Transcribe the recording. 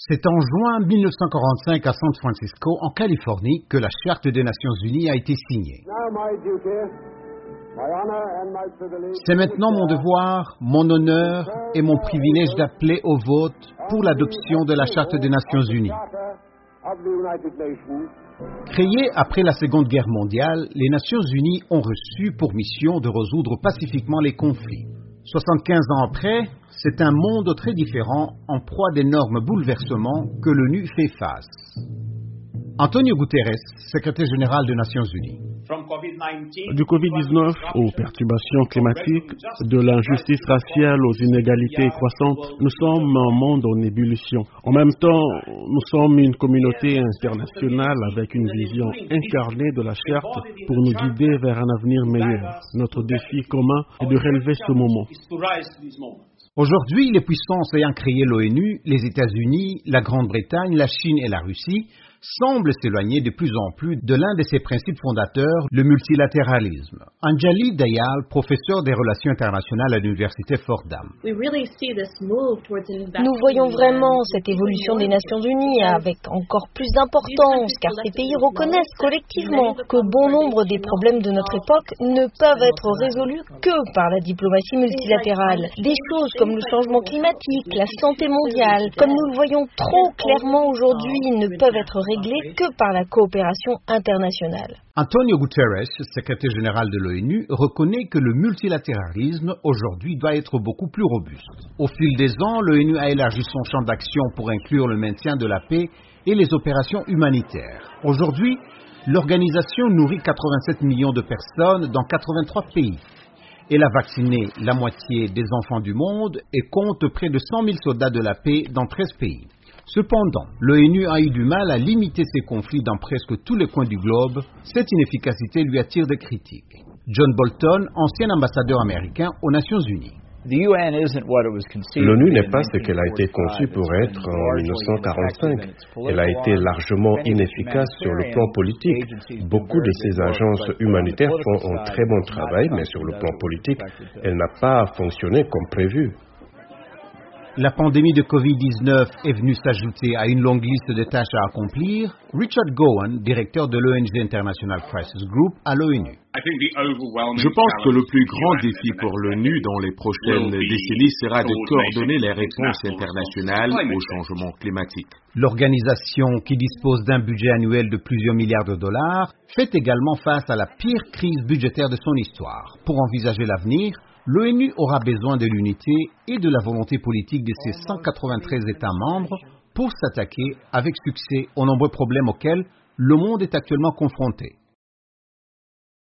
C'est en juin 1945 à San Francisco, en Californie, que la Charte des Nations Unies a été signée. C'est maintenant mon devoir, mon honneur et mon privilège d'appeler au vote pour l'adoption de la Charte des Nations Unies. Créée après la Seconde Guerre mondiale, les Nations Unies ont reçu pour mission de résoudre pacifiquement les conflits. 75 ans après, c'est un monde très différent, en proie d'énormes bouleversements, que l'ONU fait face. Antonio Guterres, secrétaire général des Nations Unies. Du Covid-19 aux perturbations climatiques, de l'injustice raciale aux inégalités croissantes, nous sommes un monde en ébullition. En même temps, nous sommes une communauté internationale avec une vision incarnée de la Charte pour nous guider vers un avenir meilleur. Notre défi commun est de relever ce moment. Aujourd'hui, les puissances ayant créé l'ONU, les États-Unis, la Grande-Bretagne, la Chine et la Russie, semblent s'éloigner de plus en plus de l'un de ses principes fondateurs, le multilatéralisme. Anjali Dayal, professeure des relations internationales à l'université Fordham. Nous voyons vraiment cette évolution des Nations Unies avec encore plus d'importance, car ces pays reconnaissent collectivement que bon nombre des problèmes de notre époque ne peuvent être résolus que par la diplomatie multilatérale. Des choses comme le changement climatique, la santé mondiale, comme nous le voyons trop clairement aujourd'hui, ne peuvent être réglées que par la coopération internationale. Antonio Guterres, secrétaire général de l'ONU, reconnaît que le multilatéralisme aujourd'hui doit être beaucoup plus robuste. Au fil des ans, l'ONU a élargi son champ d'action pour inclure le maintien de la paix et les opérations humanitaires. Aujourd'hui, l'organisation nourrit 87 millions de personnes dans 83 pays. Elle a vacciné la moitié des enfants du monde et compte près de 100 000 soldats de la paix dans 13 pays. Cependant, l'ONU a eu du mal à limiter ses conflits dans presque tous les coins du globe. Cette inefficacité lui attire des critiques. John Bolton, ancien ambassadeur américain aux Nations Unies. L'ONU n'est pas ce qu'elle a été conçue pour être en 1945. Elle a été largement inefficace sur le plan politique. Beaucoup de ces agences humanitaires font un très bon travail, mais sur le plan politique, elle n'a pas fonctionné comme prévu. La pandémie de Covid-19 est venue s'ajouter à une longue liste de tâches à accomplir. Richard Gowan, directeur de l'ONG International Crisis Group à l'ONU. Je pense que le plus grand défi pour l'ONU dans les prochaines décennies sera de coordonner les réponses internationales au changement climatique. L'organisation, qui dispose d'un budget annuel de plusieurs milliards de dollars, fait également face à la pire crise budgétaire de son histoire. Pour envisager l'avenir, l'ONU aura besoin de l'unité et de la volonté politique de ses 193 États membres pour s'attaquer avec succès aux nombreux problèmes auxquels le monde est actuellement confronté.